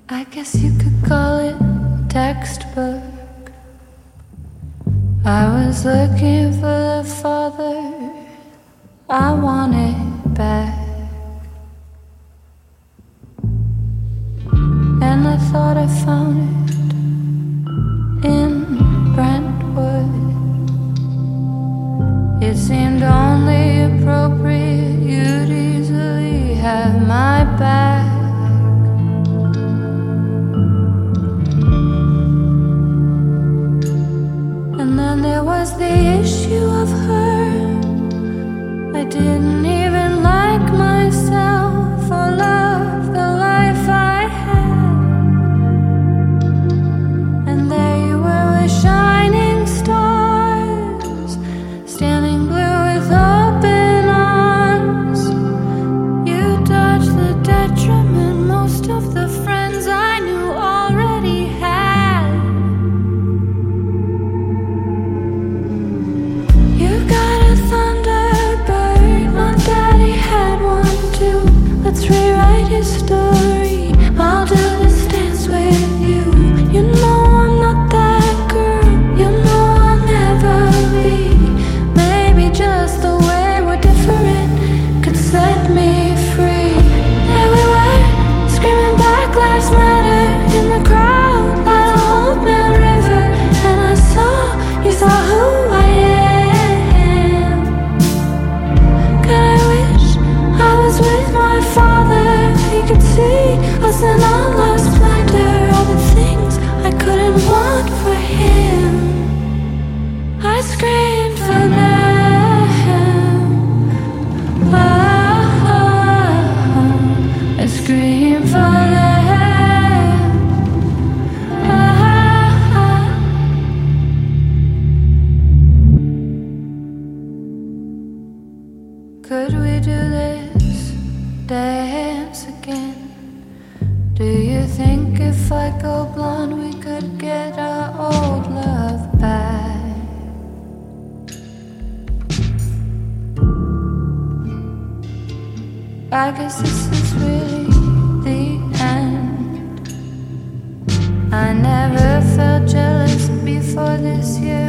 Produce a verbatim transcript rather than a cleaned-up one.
I guess you could call it textbook. I was looking for the father I wanted back, and I thought I found it in Brentwood. It seemed only appropriate you'd easily have my back. And then there was the issue of her. I didn't even like myself or love the life I had. And there you were with shining stars, standing blue with open arms. You dodged the detriment most of the friends I knew already had. You got a Thunderbird, my daddy had one too. Let's rewrite his story, I'll do this dance with you. You know I'm not that girl, you know I'll never be. Maybe just the way we're different could set me free. There we were, screaming Black Lives Matter in the crowd by the Old Man River. And I saw, you saw who I am. God, I wish I was with my father. He could see us in all our splendor, all the things I couldn't want for him. I screamed for them. Oh, I screamed for them. Oh, could we do this dance again? Do you think if I go blonde we could get our old love back? I guess this is really the end. I never felt jealous before this year.